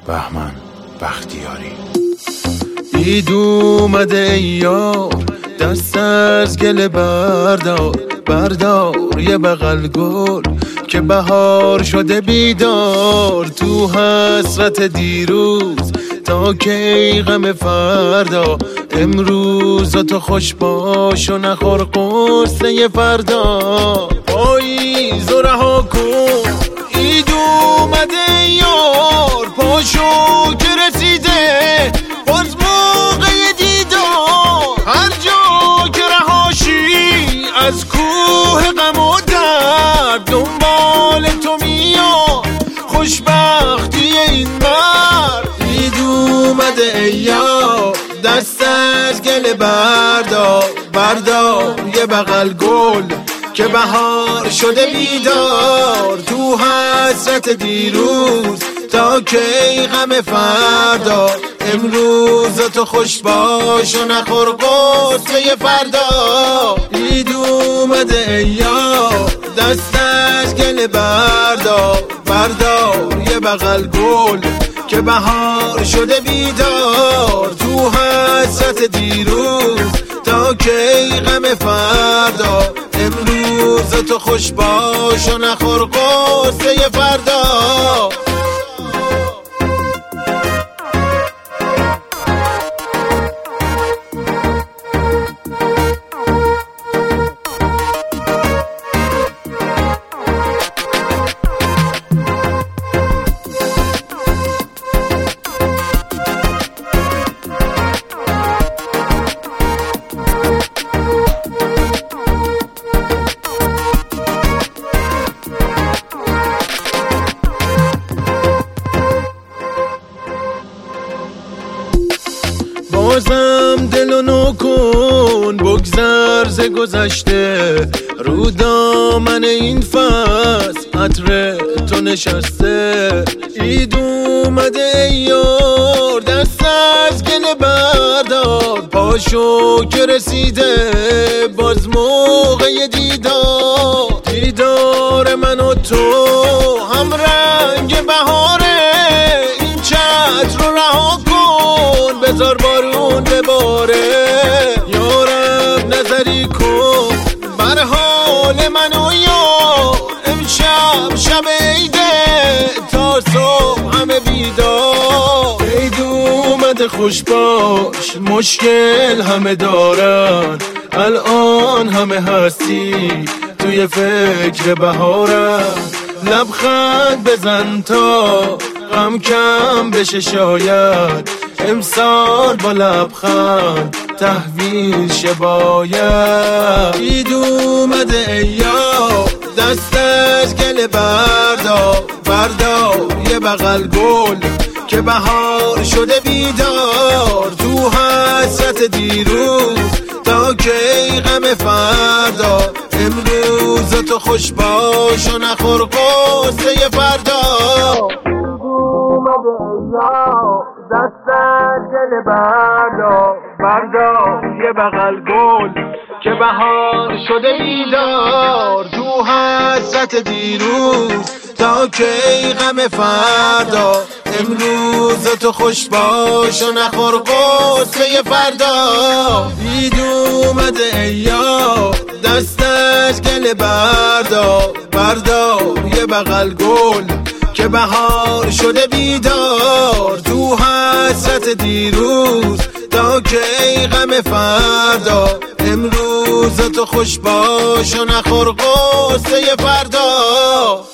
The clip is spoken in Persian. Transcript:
بهمن بختیاری. عید اومده ای یار، دست از گل بردار، بردار یه بغل گل که بهار شده بیدار. تو حسرت دیروز تا کی غم فردا، امروز تو خوش باش و نخور قصه فردا. پاییز و رها کن، عید اومده یار، پاشو که رسیده باز موقع دیدار. هر جا که رهاشی از کوه غم و درد، دنبال تو میاد خوشبختی این مرد. عید اومده ای یار، دست از گل بردار، بردار یه بغل گل که بهار شده بیدار. تو حسرت دیروز تا کی غم فردا، امروز تو خوش باش و نخور قصه فردا. عید اومده ای یار، دست از گل بردار، بردار یه بغل گل که بهار شده بیدار. تو حسرت دیروز تا کی غم فردا، امروز تو خوش باش و نخور قصه فردا. بازم دلو نو کن، بگذر ز گذشته، رو دامن این فصل عطر تو نشسته. عید اومده ای یار، دست از گل بردار، پاشو که رسیده باز موقع دیدار. دیدار من و تو هم رنگ بهاره، این چتر رو رها کن بذار بارون بباره. یارب نظری کن بر حال من و یار، امشب شب عیده تا صبح همه بیدار. عید اومده خوش باش، مشکل همه دارن، الان همه هستی توی فکر بهارن. لبخند بزن تا غم کم بشه، شاید امسال با لبخند تحویل شه باید. عید اومده ای یار، دست از گل بردار، بردار یه بغل گل که بهار شده بیدار. تو حسرت دیروز تا کی غم فردا، امروز تو خوش باش و نخور قصه فردا. دست از گل بردار، بردار یه بغل گل که بهار شده بیدار. تو حسرت دیروز تا کی غم فردا، امروز تو خوش باش و نخور قصه فردا. عید اومده ای یار، دست از گل بردار، بردار یه بغل گل که بهار شده بیدار. تو حسرت دیروز تا کی غم فردا، امروز تو خوش باش و نخور قصه فردا.